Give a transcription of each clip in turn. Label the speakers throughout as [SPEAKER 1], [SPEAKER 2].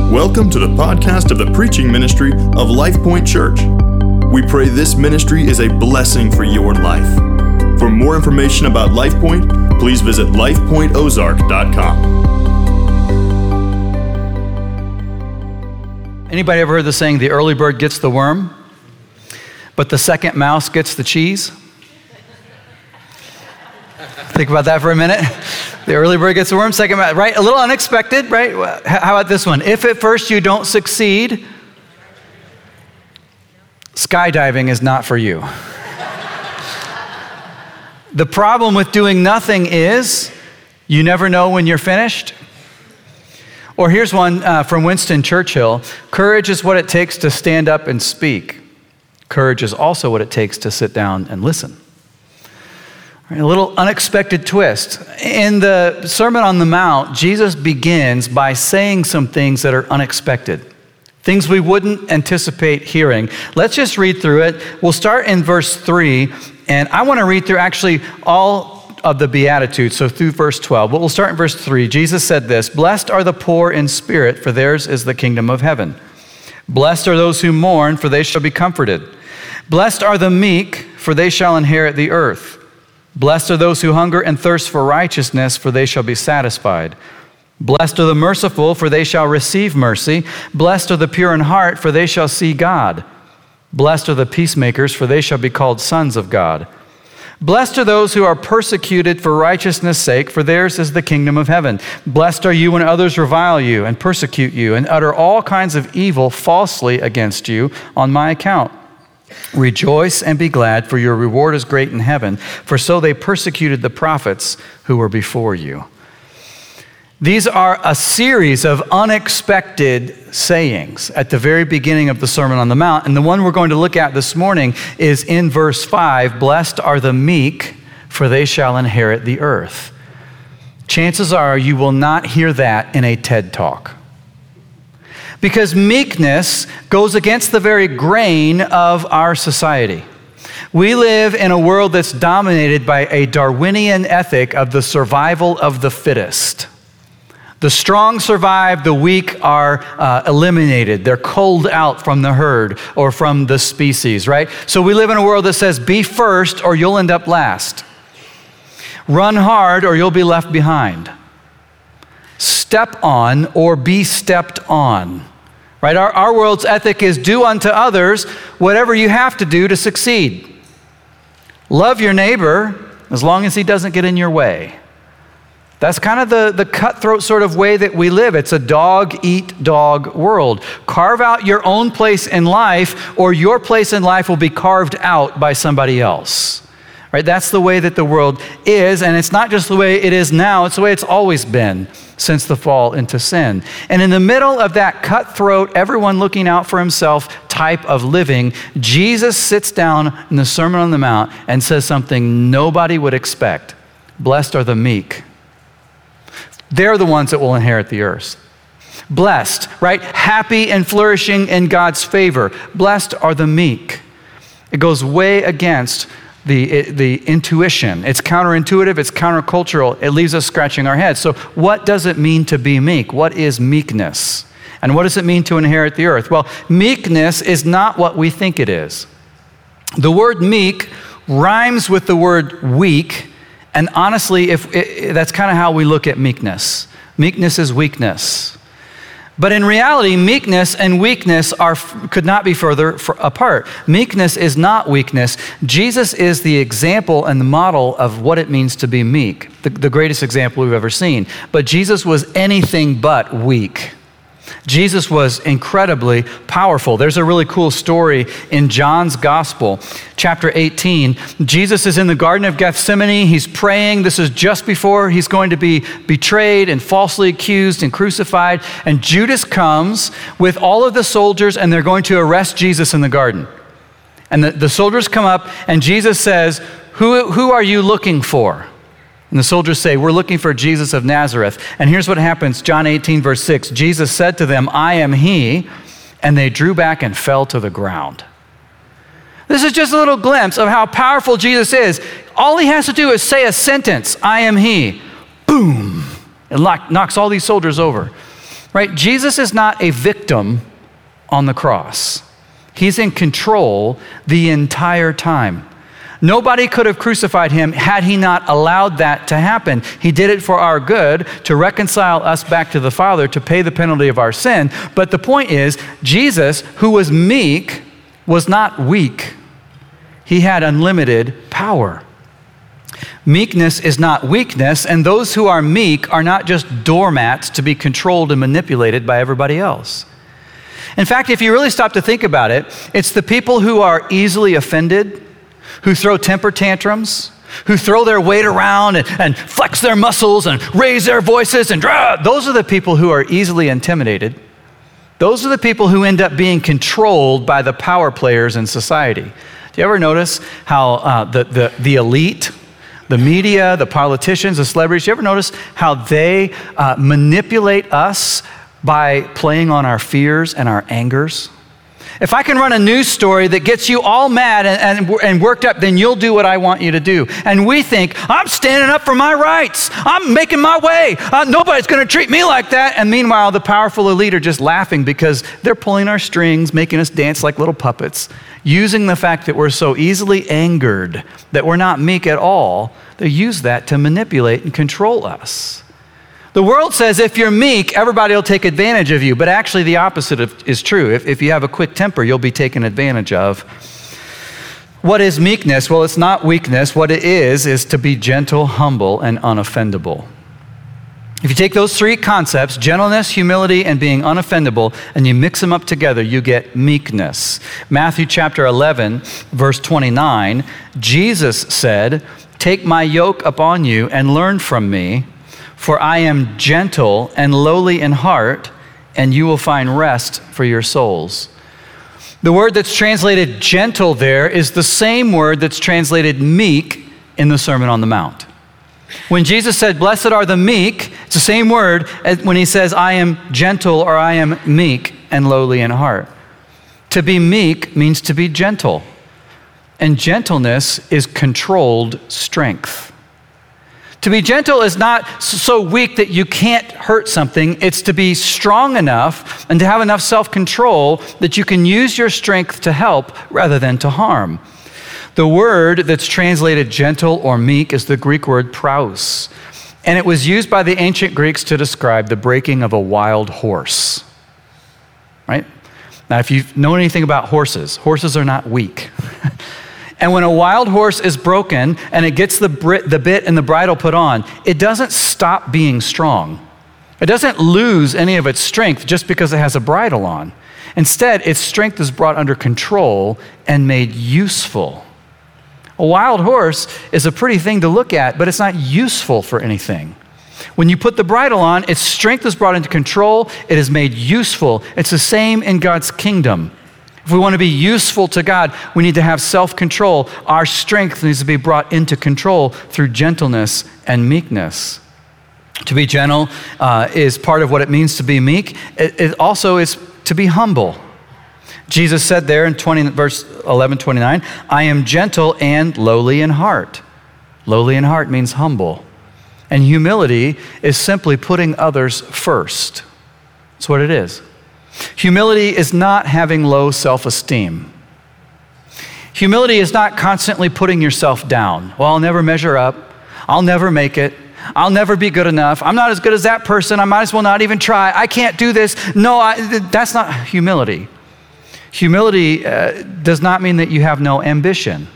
[SPEAKER 1] Welcome to the podcast of the preaching ministry of LifePoint Church. We pray this ministry is a blessing for your life. For more information about LifePoint, please visit lifepointozark.com.
[SPEAKER 2] Anybody ever heard the saying, the early bird gets the worm, but the second mouse gets the cheese? Think about that for a minute. The early bird gets the worm, second mouse, right? A little unexpected, right? How about this one? If at first you don't succeed, skydiving is not for you. The problem with doing nothing is you never know when you're finished. Or here's one from Winston Churchill. Courage is what it takes to stand up and speak. Courage is also what it takes to sit down and listen. A little unexpected twist. In the Sermon on the Mount, Jesus begins by saying some things that are unexpected, things we wouldn't anticipate hearing. Let's just read through it. We'll start in verse 3, and I want to read through actually all of the Beatitudes, so through verse 12. But we'll start in verse 3. Jesus said this, "Blessed are the poor in spirit, for theirs is the kingdom of heaven. Blessed are those who mourn, for they shall be comforted. Blessed are the meek, for they shall inherit the earth. Blessed are those who hunger and thirst for righteousness, for they shall be satisfied. Blessed are the merciful, for they shall receive mercy. Blessed are the pure in heart, for they shall see God. Blessed are the peacemakers, for they shall be called sons of God. Blessed are those who are persecuted for righteousness' sake, for theirs is the kingdom of heaven. Blessed are you when others revile you and persecute you and utter all kinds of evil falsely against you on my account. Rejoice and be glad, for your reward is great in heaven, for so they persecuted the prophets who were before you." These are a series of unexpected sayings at the very beginning of the Sermon on the Mount, and the one we're going to look at this morning is in verse 5, "Blessed are the meek, for they shall inherit the earth." Chances are you will not hear that in a TED Talk. Because meekness goes against the very grain of our society. We live in a world that's dominated by a Darwinian ethic of the survival of the fittest. The strong survive, the weak are eliminated. They're culled out from the herd or from the species, right? So we live in a world that says, be first or you'll end up last. Run hard or you'll be left behind. Step on or be stepped on, right? Our world's ethic is do unto others whatever you have to do to succeed. Love your neighbor as long as he doesn't get in your way. That's kind of the cutthroat sort of way that we live. It's a dog-eat-dog world. Carve out your own place in life or your place in life will be carved out by somebody else. Right? That's the way that the world is, and it's not just the way it is now, it's the way it's always been since the fall into sin. And in the middle of that cutthroat, everyone looking out for himself type of living, Jesus sits down in the Sermon on the Mount and says something nobody would expect. Blessed are the meek. They're the ones that will inherit the earth. Blessed, right? Happy and flourishing in God's favor. Blessed are the meek. It goes way against the intuition. It's counterintuitive, it's countercultural. It leaves us scratching our heads. So what does it mean to be meek? What is meekness? And what does it mean to inherit the earth? Well, meekness is not what we think it is. The word meek rhymes with the word weak, and honestly, that's kind of how we look at meekness. Meekness is weakness. But in reality, meekness and weakness could not be further apart. Meekness is not weakness. Jesus is the example and the model of what it means to be meek, the greatest example we've ever seen. But Jesus was anything but weak. Jesus was incredibly powerful. There's a really cool story in John's Gospel, chapter 18. Jesus is in the Garden of Gethsemane. He's praying. This is just before he's going to be betrayed and falsely accused and crucified. And Judas comes with all of the soldiers, and they're going to arrest Jesus in the garden. And the soldiers come up, and Jesus says, who are you looking for? And the soldiers say, we're looking for Jesus of Nazareth. And here's what happens, John 18, verse 6. Jesus said to them, I am he. And they drew back and fell to the ground. This is just a little glimpse of how powerful Jesus is. All he has to do is say a sentence, I am he. Boom. It knocks all these soldiers over. right? Jesus is not a victim on the cross. He's in control the entire time. Nobody could have crucified him had he not allowed that to happen. He did it for our good, to reconcile us back to the Father, to pay the penalty of our sin. But the point is, Jesus, who was meek, was not weak. He had unlimited power. Meekness is not weakness, and those who are meek are not just doormats to be controlled and manipulated by everybody else. In fact, if you really stop to think about it, it's the people who are easily offended, who throw temper tantrums, who throw their weight around and flex their muscles and raise their voices and those are the people who are easily intimidated. Those are the people who end up being controlled by the power players in society. Do you ever notice how the elite, the media, the politicians, the celebrities, do you ever notice how they manipulate us by playing on our fears and our angers? If I can run a news story that gets you all mad and worked up, then you'll do what I want you to do. And we think, I'm standing up for my rights. I'm making my way. Nobody's going to treat me like that. And meanwhile, the powerful elite are just laughing because they're pulling our strings, making us dance like little puppets, using the fact that we're so easily angered, that we're not meek at all. They use that to manipulate and control us. The world says if you're meek, everybody will take advantage of you, but actually the opposite is true. If you have a quick temper, you'll be taken advantage of. What is meekness? Well, it's not weakness. What it is to be gentle, humble, and unoffendable. If you take those three concepts, gentleness, humility, and being unoffendable, and you mix them up together, you get meekness. Matthew chapter 11, verse 29, Jesus said, "Take my yoke upon you and learn from me, for I am gentle and lowly in heart, and you will find rest for your souls." The word that's translated gentle there is the same word that's translated meek in the Sermon on the Mount. When Jesus said, "Blessed are the meek," it's the same word as when he says, "I am gentle," or "I am meek and lowly in heart." To be meek means to be gentle, and gentleness is controlled strength. To be gentle is not so weak that you can't hurt something. It's to be strong enough and to have enough self-control that you can use your strength to help rather than to harm. The word that's translated gentle or meek is the Greek word praus, and it was used by the ancient Greeks to describe the breaking of a wild horse, right? Now, if you know anything about horses are not weak. And when a wild horse is broken and it gets the bit and the bridle put on, it doesn't stop being strong. It doesn't lose any of its strength just because it has a bridle on. Instead, its strength is brought under control and made useful. A wild horse is a pretty thing to look at, but it's not useful for anything. When you put the bridle on, its strength is brought into control. It is made useful. It's the same in God's kingdom. If we want to be useful to God, we need to have self-control. Our strength needs to be brought into control through gentleness and meekness. To be gentle is part of what it means to be meek. It also is to be humble. Jesus said there in verse 11:29, "I am gentle and lowly in heart." Lowly in heart means humble. And humility is simply putting others first. That's what it is. Humility is not having low self-esteem. Humility is not constantly putting yourself down. Well, I'll never measure up. I'll never make it. I'll never be good enough. I'm not as good as that person. I might as well not even try. I can't do this. No, that's not humility. Humility does not mean that you have no ambition.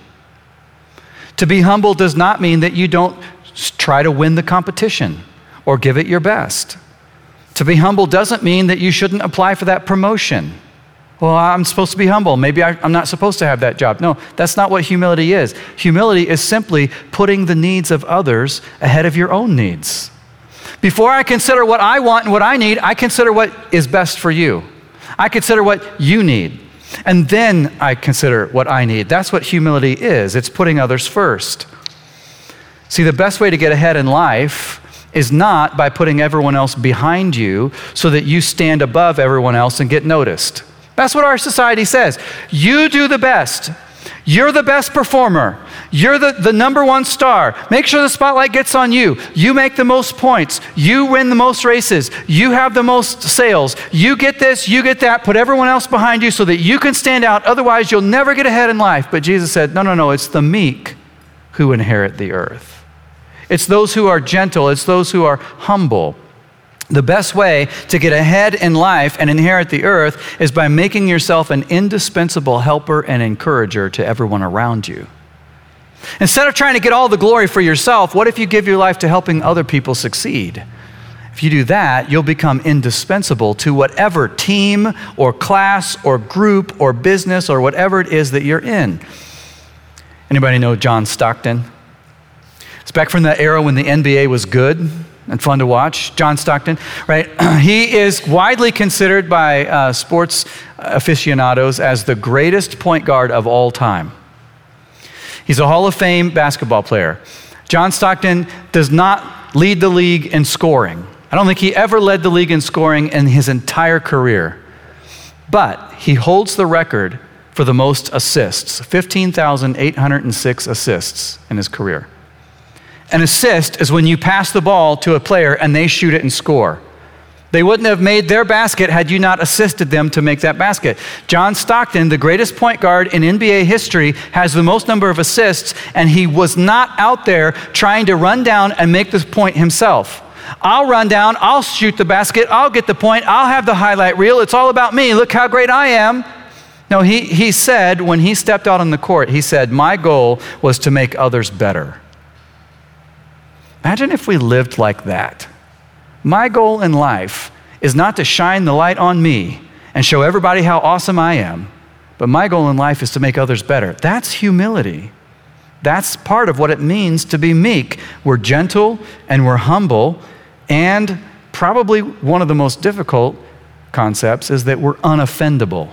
[SPEAKER 2] To be humble does not mean that you don't try to win the competition or give it your best. To be humble doesn't mean that you shouldn't apply for that promotion. Well, I'm supposed to be humble. Maybe I'm not supposed to have that job. No, that's not what humility is. Humility is simply putting the needs of others ahead of your own needs. Before I consider what I want and what I need, I consider what is best for you. I consider what you need. And then I consider what I need. That's what humility is. It's putting others first. See, the best way to get ahead in life is not by putting everyone else behind you so that you stand above everyone else and get noticed. That's what our society says. You do the best. You're the best performer. You're the number one star. Make sure the spotlight gets on you. You make the most points. You win the most races. You have the most sales. You get this, you get that. Put everyone else behind you so that you can stand out. Otherwise, you'll never get ahead in life. But Jesus said, no, it's the meek who inherit the earth. It's those who are gentle. It's those who are humble. The best way to get ahead in life and inherit the earth is by making yourself an indispensable helper and encourager to everyone around you. Instead of trying to get all the glory for yourself, what if you give your life to helping other people succeed? If you do that, you'll become indispensable to whatever team or class or group or business or whatever it is that you're in. Anybody know John Stockton? It's back from the era when the NBA was good and fun to watch. John Stockton, right? He is widely considered by sports aficionados as the greatest point guard of all time. He's a Hall of Fame basketball player. John Stockton does not lead the league in scoring. I don't think he ever led the league in scoring in his entire career. But he holds the record for the most assists, 15,806 assists in his career. An assist is when you pass the ball to a player and they shoot it and score. They wouldn't have made their basket had you not assisted them to make that basket. John Stockton, the greatest point guard in NBA history, has the most number of assists, and he was not out there trying to run down and make this point himself. I'll run down, I'll shoot the basket, I'll get the point, I'll have the highlight reel, it's all about me, look how great I am. No, he said, when he stepped out on the court, he said, my goal was to make others better. Imagine if we lived like that. My goal in life is not to shine the light on me and show everybody how awesome I am, but my goal in life is to make others better. That's humility. That's part of what it means to be meek. We're gentle and we're humble, and probably one of the most difficult concepts is that we're unoffendable.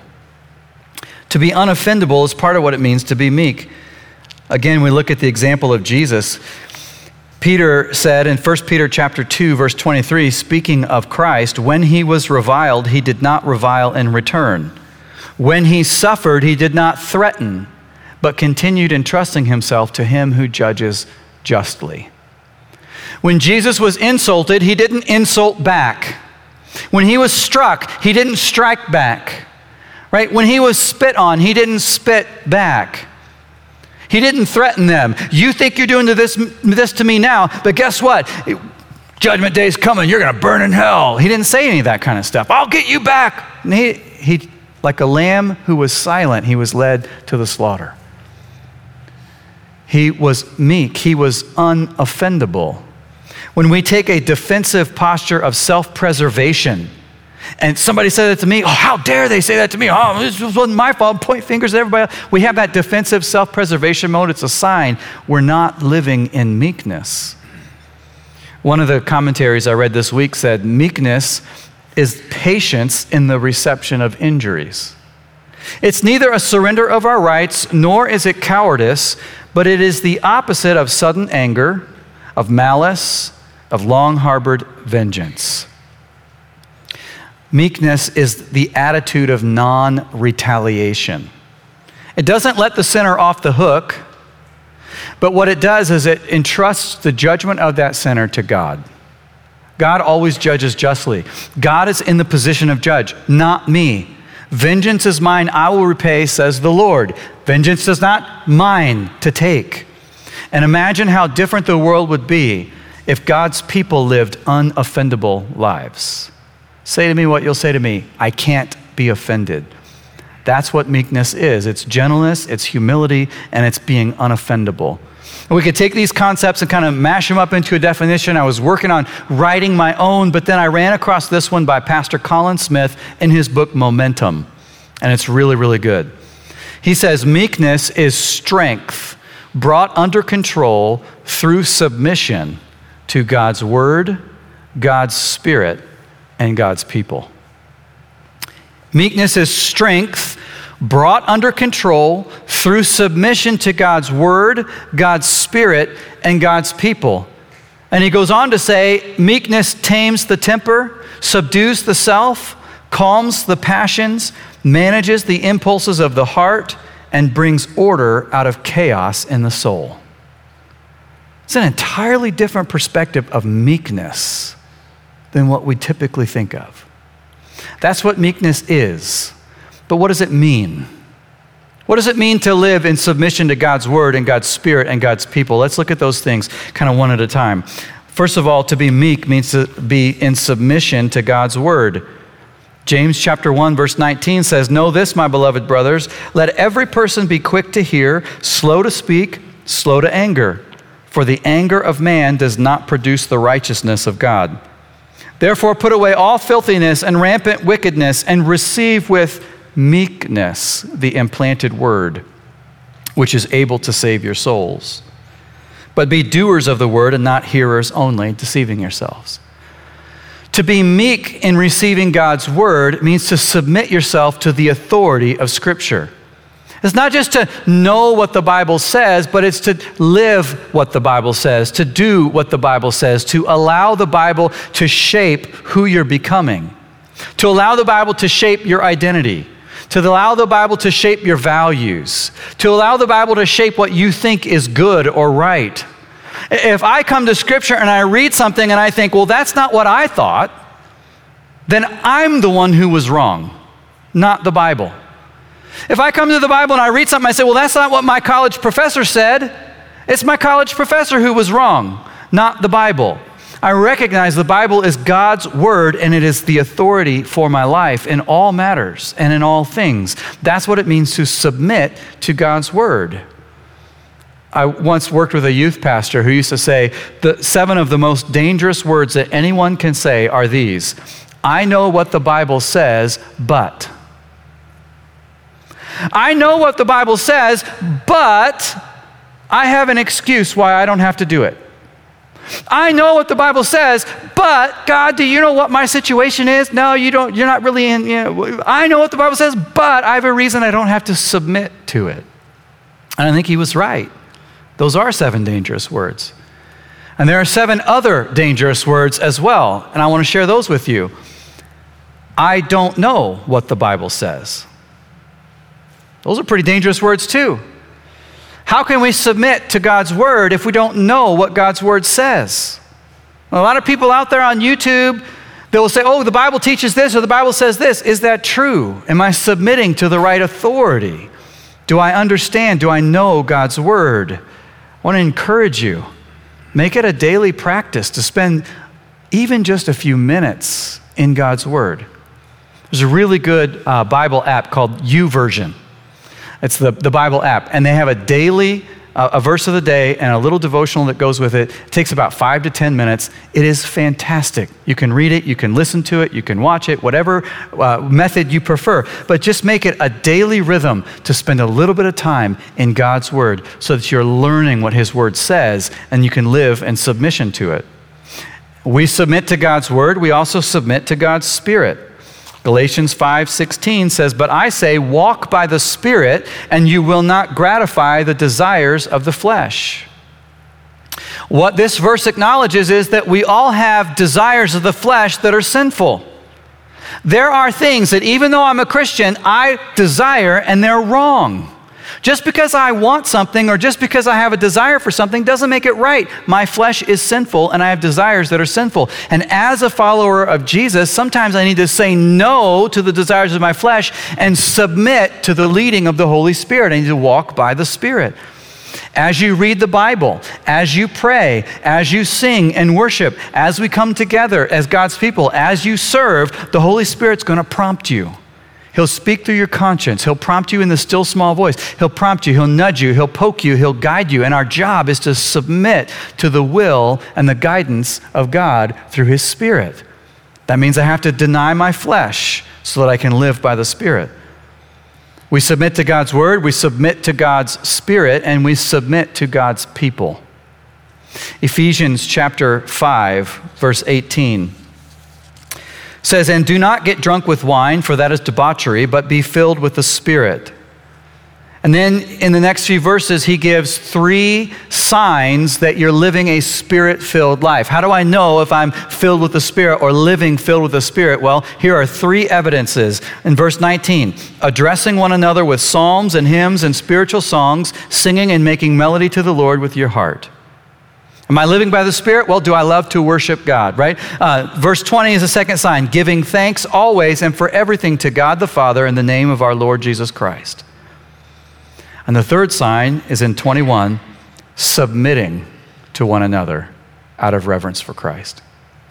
[SPEAKER 2] To be unoffendable is part of what it means to be meek. Again, we look at the example of Jesus. Peter said in 1 Peter chapter 2, verse 23, speaking of Christ, when he was reviled, he did not revile in return. When he suffered, he did not threaten, but continued entrusting himself to him who judges justly. When Jesus was insulted, he didn't insult back. When he was struck, he didn't strike back. Right? When he was spit on, he didn't spit back. He didn't threaten them. You think you're doing this to me now, but guess what? Judgment day is coming. You're going to burn in hell. He didn't say any of that kind of stuff. I'll get you back. And he, like a lamb who was silent, he was led to the slaughter. He was meek. He was unoffendable. When we take a defensive posture of self-preservation, and somebody said that to me, oh, how dare they say that to me? Oh, this wasn't my fault. Point fingers at everybody else. We have that defensive self-preservation mode. It's a sign we're not living in meekness. One of the commentaries I read this week said, meekness is patience in the reception of injuries. It's neither a surrender of our rights, nor is it cowardice, but it is the opposite of sudden anger, of malice, of long-harbored vengeance. Meekness is the attitude of non-retaliation. It doesn't let the sinner off the hook, but what it does is it entrusts the judgment of that sinner to God. God always judges justly. God is in the position of judge, not me. Vengeance is mine, I will repay, says the Lord. Vengeance is not mine to take. And imagine how different the world would be if God's people lived unoffendable lives. Say to me what you'll say to me. I can't be offended. That's what meekness is. It's gentleness, it's humility, and it's being unoffendable. And we could take these concepts and kind of mash them up into a definition. I was working on writing my own, but then I ran across this one by Pastor Colin Smith in his book Momentum, and it's really, really good. He says, meekness is strength brought under control through submission to God's word, God's spirit, and God's people. Meekness is strength brought under control through submission to God's word, God's spirit, and God's people. And he goes on to say, meekness tames the temper, subdues the self, calms the passions, manages the impulses of the heart, and brings order out of chaos in the soul. It's an entirely different perspective of meekness than what we typically think of. That's what meekness is. But what does it mean? What does it mean to live in submission to God's word and God's spirit and God's people? Let's look at those things kind of one at a time. First of all, to be meek means to be in submission to God's word. James chapter 1, verse 19 says, "Know this, my beloved brothers, let every person be quick to hear, slow to speak, slow to anger. For the anger of man does not produce the righteousness of God. Therefore put away all filthiness and rampant wickedness and receive with meekness the implanted word, which is able to save your souls. But be doers of the word and not hearers only, deceiving yourselves." To be meek in receiving God's word means to submit yourself to the authority of Scripture. It's not just to know what the Bible says, but it's to live what the Bible says, to do what the Bible says, to allow the Bible to shape who you're becoming, to allow the Bible to shape your identity, to allow the Bible to shape your values, to allow the Bible to shape what you think is good or right. If I come to Scripture and I read something and I think, well, that's not what I thought, then I'm the one who was wrong, not the Bible. If I come to the Bible and I read something, I say, well, that's not what my college professor said. It's my college professor who was wrong, not the Bible. I recognize the Bible is God's word and it is the authority for my life in all matters and in all things. That's what it means to submit to God's word. I once worked with a youth pastor who used to say, the 7 of the most dangerous words that anyone can say are these: I know what the Bible says, but. I know what the Bible says, but I have an excuse why I don't have to do it. I know what the Bible says, but God, do you know what my situation is? No, you don't. You're not really in. I know what the Bible says, but I have a reason I don't have to submit to it. And I think he was right. Those are 7 dangerous words. And there are 7 other dangerous words as well, and I want to share those with you. I don't know what the Bible says. Those are pretty dangerous words too. How can we submit to God's word if we don't know what God's word says? A lot of people out there on YouTube, they will say, oh, the Bible teaches this or the Bible says this. Is that true? Am I submitting to the right authority? Do I understand? Do I know God's word? I want to encourage you. Make it a daily practice to spend even just a few minutes in God's word. There's a really good Bible app called YouVersion. It's the Bible app, and they have a daily, a verse of the day and a little devotional that goes with it. It takes about 5 to 10 minutes. It is fantastic. You can read it, you can listen to it, you can watch it, whatever method you prefer. But just make it a daily rhythm to spend a little bit of time in God's word so that you're learning what his word says and you can live in submission to it. We submit to God's word. We also submit to God's spirit. Galatians 5:16 says, "But I say, walk by the Spirit, and you will not gratify the desires of the flesh." What this verse acknowledges is that we all have desires of the flesh that are sinful. There are things that even though I'm a Christian, I desire and they're wrong. Just because I want something or just because I have a desire for something doesn't make it right. My flesh is sinful and I have desires that are sinful. And as a follower of Jesus, sometimes I need to say no to the desires of my flesh and submit to the leading of the Holy Spirit. I need to walk by the Spirit. As you read the Bible, as you pray, as you sing and worship, as we come together as God's people, as you serve, the Holy Spirit's going to prompt you. He'll speak through your conscience. He'll prompt you in the still small voice. He'll prompt you. He'll nudge you. He'll poke you. He'll guide you. And our job is to submit to the will and the guidance of God through his Spirit. That means I have to deny my flesh so that I can live by the Spirit. We submit to God's word, we submit to God's Spirit, and we submit to God's people. Ephesians chapter 5, verse 18. Says, "And do not get drunk with wine, for that is debauchery, but be filled with the Spirit." And then in the next few verses, he gives 3 signs that you're living a Spirit-filled life. How do I know if I'm filled with the Spirit or living filled with the Spirit? Well, here are 3 evidences. In verse 19, addressing one another with psalms and hymns and spiritual songs, singing and making melody to the Lord with your heart. Am I living by the Spirit? Well, do I love to worship God, right? Verse 20 is the second sign, giving thanks always and for everything to God the Father in the name of our Lord Jesus Christ. And the third sign is in 21, submitting to one another out of reverence for Christ.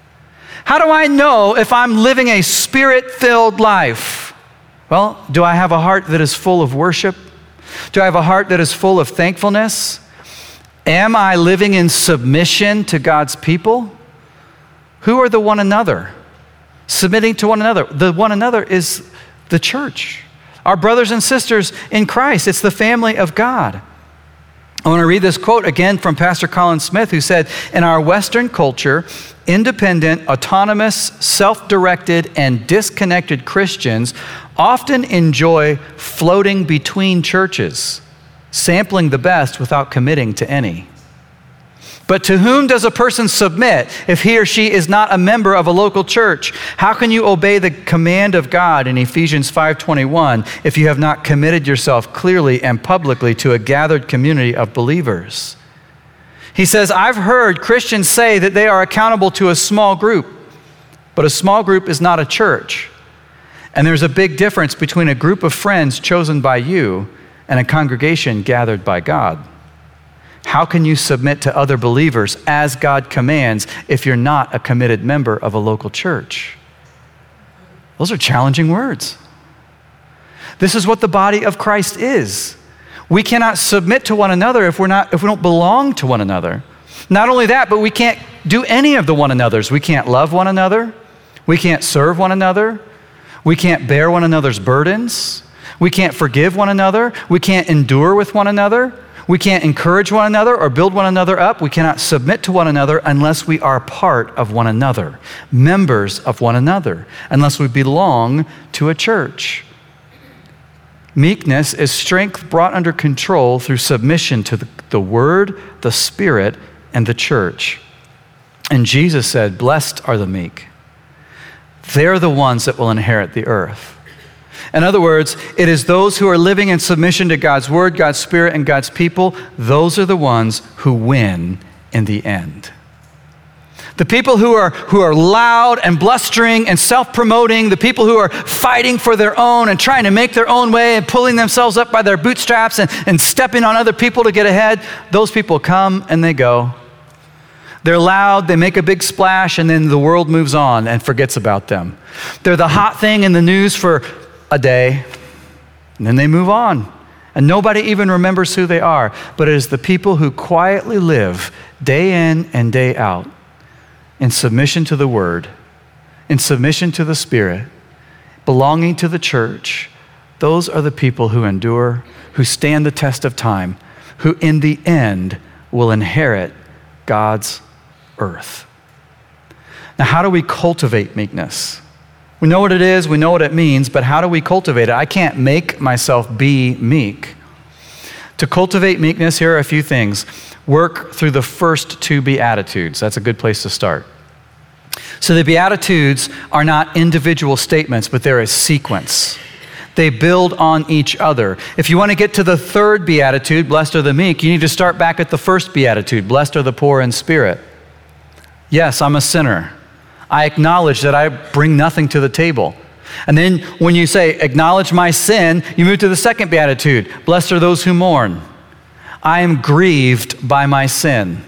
[SPEAKER 2] How do I know if I'm living a Spirit-filled life? Well, do I have a heart that is full of worship? Do I have a heart that is full of thankfulness? Am I living in submission to God's people? Who are the one another? Submitting to one another. The one another is the church. Our brothers and sisters in Christ. It's the family of God. I want to read this quote again from Pastor Colin Smith, who said, in our Western culture, independent, autonomous, self-directed, and disconnected Christians often enjoy floating between churches, sampling the best without committing to any. But to whom does a person submit if he or she is not a member of a local church? How can you obey the command of God in Ephesians 5:21 if you have not committed yourself clearly and publicly to a gathered community of believers? He says, I've heard Christians say that they are accountable to a small group, but a small group is not a church. And there's a big difference between a group of friends chosen by you and a congregation gathered by God. How can you submit to other believers as God commands if you're not a committed member of a local church? Those are challenging words. This is what the body of Christ is. We cannot submit to one another if we don't belong to one another. Not only that, but we can't do any of the one another's. We can't love one another. We can't serve one another. We can't bear one another's burdens. We can't forgive one another. We can't endure with one another. We can't encourage one another or build one another up. We cannot submit to one another unless we are part of one another, members of one another, unless we belong to a church. Meekness is strength brought under control through submission to the Word, the Spirit, and the church. And Jesus said, blessed are the meek. They're the ones that will inherit the earth. In other words, it is those who are living in submission to God's Word, God's Spirit, and God's people. Those are the ones who win in the end. The people who are loud and blustering and self-promoting, the people who are fighting for their own and trying to make their own way and pulling themselves up by their bootstraps and stepping on other people to get ahead, those people come and they go. They're loud, they make a big splash, and then the world moves on and forgets about them. They're the hot thing in the news for a day, and then they move on. And nobody even remembers who they are. But it is the people who quietly live day in and day out in submission to the Word, in submission to the Spirit, belonging to the church. Those are the people who endure, who stand the test of time, who in the end will inherit God's earth. Now, how do we cultivate meekness? We know what it is, we know what it means, but how do we cultivate it? I can't make myself be meek. To cultivate meekness, here are a few things. Work through the first 2 Beatitudes. That's a good place to start. So the Beatitudes are not individual statements, but they're a sequence. They build on each other. If you want to get to the 3rd Beatitude, blessed are the meek, you need to start back at the 1st Beatitude, blessed are the poor in spirit. Yes, I'm a sinner. I acknowledge that I bring nothing to the table. And then when you say, acknowledge my sin, you move to the 2nd Beatitude. Blessed are those who mourn. I am grieved by my sin.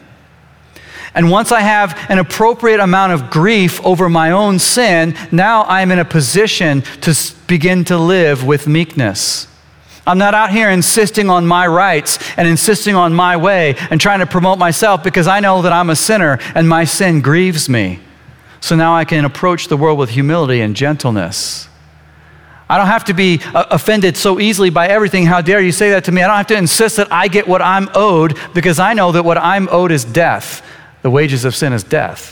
[SPEAKER 2] And once I have an appropriate amount of grief over my own sin, now I'm in a position to begin to live with meekness. I'm not out here insisting on my rights and insisting on my way and trying to promote myself because I know that I'm a sinner and my sin grieves me. So now I can approach the world with humility and gentleness. I don't have to be offended so easily by everything. How dare you say that to me? I don't have to insist that I get what I'm owed because I know that what I'm owed is death. The wages of sin is death.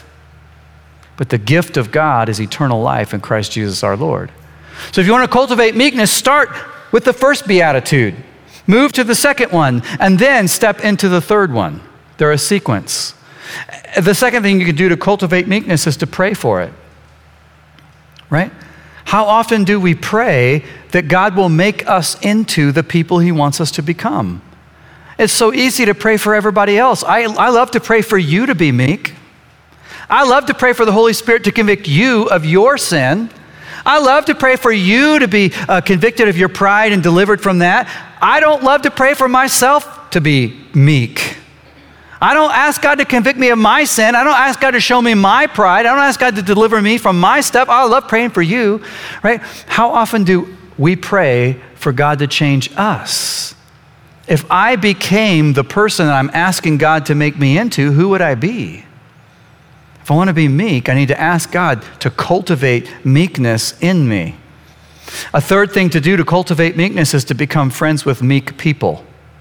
[SPEAKER 2] But the gift of God is eternal life in Christ Jesus our Lord. So if you want to cultivate meekness, start with the 1st Beatitude. Move to the second one, and then step into the third one. They're a sequence. The second thing you can do to cultivate meekness is to pray for it, right? How often do we pray that God will make us into the people he wants us to become? It's so easy to pray for everybody else. I love to pray for you to be meek. I love to pray for the Holy Spirit to convict you of your sin. I love to pray for you to be convicted of your pride and delivered from that. I don't love to pray for myself to be meek. I don't ask God to convict me of my sin. I don't ask God to show me my pride. I don't ask God to deliver me from my stuff. I love praying for you, right? How often do we pray for God to change us? If I became the person that I'm asking God to make me into, who would I be? If I want to be meek, I need to ask God to cultivate meekness in me. A third thing to do to cultivate meekness is to become friends with meek people.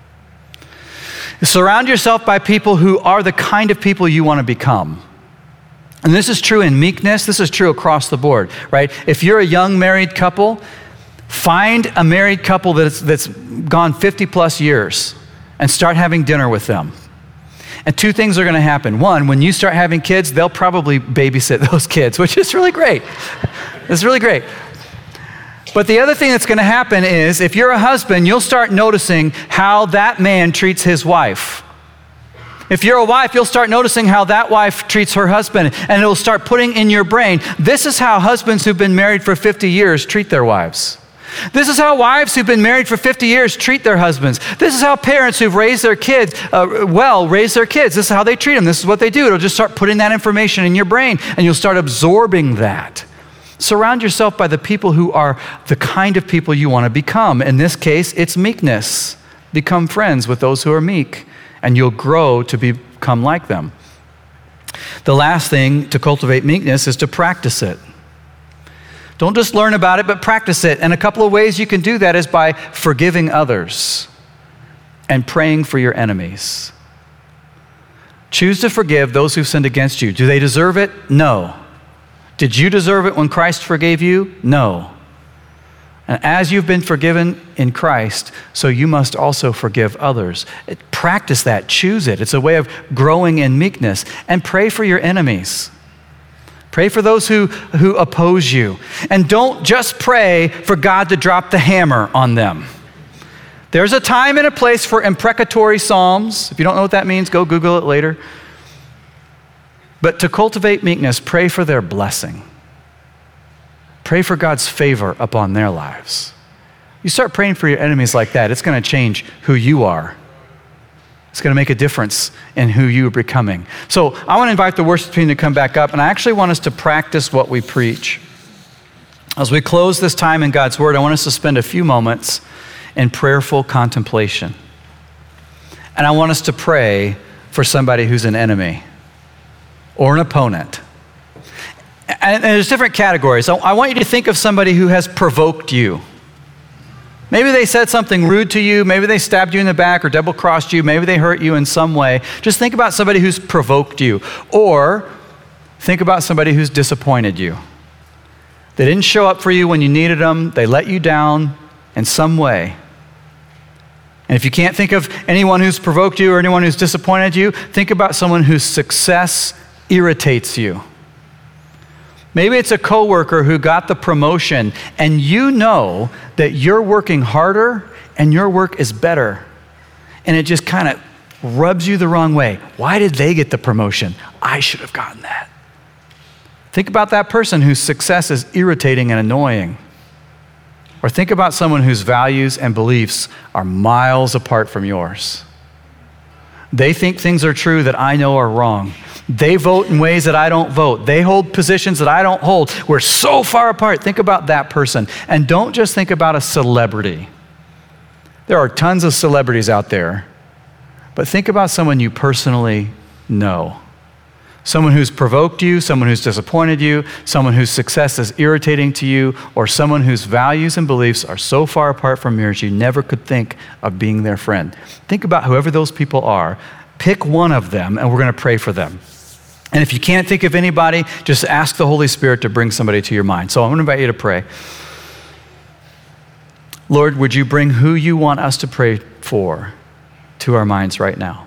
[SPEAKER 2] Surround yourself by people who are the kind of people you want to become. And this is true in meekness. This is true across the board, right? If you're a young married couple, find a married couple that's gone 50 plus years and start having dinner with them. And two things are going to happen. One, when you start having kids, they'll probably babysit those kids, which is really great. It's really great. But the other thing that's going to happen is if you're a husband, you'll start noticing how that man treats his wife. If you're a wife, you'll start noticing how that wife treats her husband, and it'll start putting in your brain, this is how husbands who've been married for 50 years treat their wives. This is how wives who've been married for 50 years treat their husbands. This is how parents who've raised their kids raise their kids. This is how they treat them. This is what they do. It'll just start putting that information in your brain, and you'll start absorbing that. Surround yourself by the people who are the kind of people you want to become. In this case, it's meekness. Become friends with those who are meek, and you'll grow to become like them. The last thing to cultivate meekness is to practice it. Don't just learn about it, but practice it. And a couple of ways you can do that is by forgiving others and praying for your enemies. Choose to forgive those who've sinned against you. Do they deserve it? No. Did you deserve it when Christ forgave you? No. And as you've been forgiven in Christ, so you must also forgive others. Practice that. Choose it. It's a way of growing in meekness. And pray for your enemies. Pray for those who oppose you. And don't just pray for God to drop the hammer on them. There's a time and a place for imprecatory psalms. If you don't know what that means, go Google it later. But to cultivate meekness, pray for their blessing. Pray for God's favor upon their lives. You start praying for your enemies like that, it's going to change who you are. It's going to make a difference in who you are becoming. So I want to invite the worship team to come back up, and I actually want us to practice what we preach. As we close this time in God's Word, I want us to spend a few moments in prayerful contemplation. And I want us to pray for somebody who's an enemy or an opponent. And there's different categories. I want you to think of somebody who has provoked you. Maybe they said something rude to you. Maybe they stabbed you in the back or double-crossed you. Maybe they hurt you in some way. Just think about somebody who's provoked you. Or think about somebody who's disappointed you. They didn't show up for you when you needed them. They let you down in some way. And if you can't think of anyone who's provoked you or anyone who's disappointed you, think about someone whose success irritates you. Maybe it's a coworker who got the promotion and you know that you're working harder and your work is better. And it just kind of rubs you the wrong way. Why did they get the promotion? I should have gotten that. Think about that person whose success is irritating and annoying. Or think about someone whose values and beliefs are miles apart from yours. They think things are true that I know are wrong. They vote in ways that I don't vote. They hold positions that I don't hold. We're so far apart. Think about that person. And don't just think about a celebrity. There are tons of celebrities out there. But think about someone you personally know. Someone who's provoked you, someone who's disappointed you, someone whose success is irritating to you, or someone whose values and beliefs are so far apart from yours you never could think of being their friend. Think about whoever those people are. Pick one of them, and we're going to pray for them. And if you can't think of anybody, just ask the Holy Spirit to bring somebody to your mind. So I'm going to invite you to pray. Lord, would you bring who you want us to pray for to our minds right now?